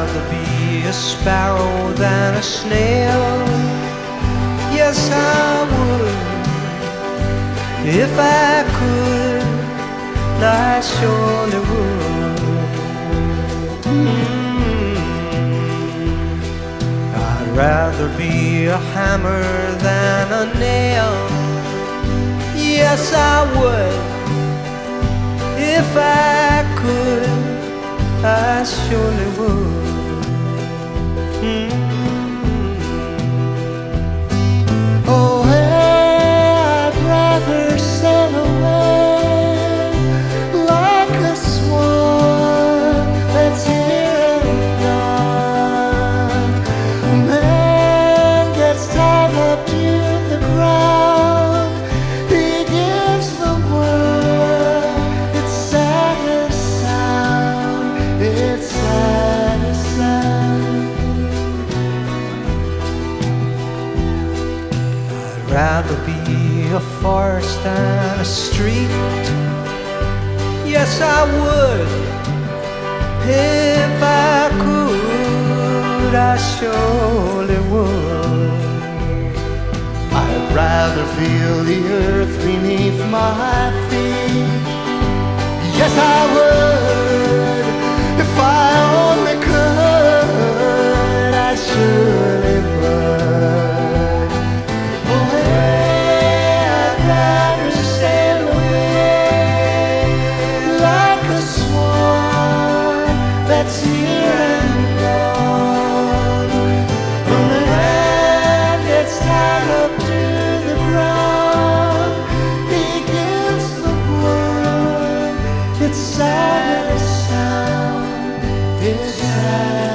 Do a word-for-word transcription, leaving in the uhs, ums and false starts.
rather be a sparrow than a snail. Yes, I would, if I could, I surely would. Mm. I'd rather be a hammer than a nail. Yes, I would, if I could, I surely would. Mm. Oh, I'd rather sail away like a swan that's here and gone. A man gets tied up to the ground. He gives the world its saddest sound, its saddest sound. Rather be a forest than a street. Yes, I would, if I could, I surely would. I'd rather feel the earth beneath my feet. Yes, I would, if I only could, I surely would. That's here and gone. When the man gets tied up to the ground, he gives the world its saddest sound, its saddest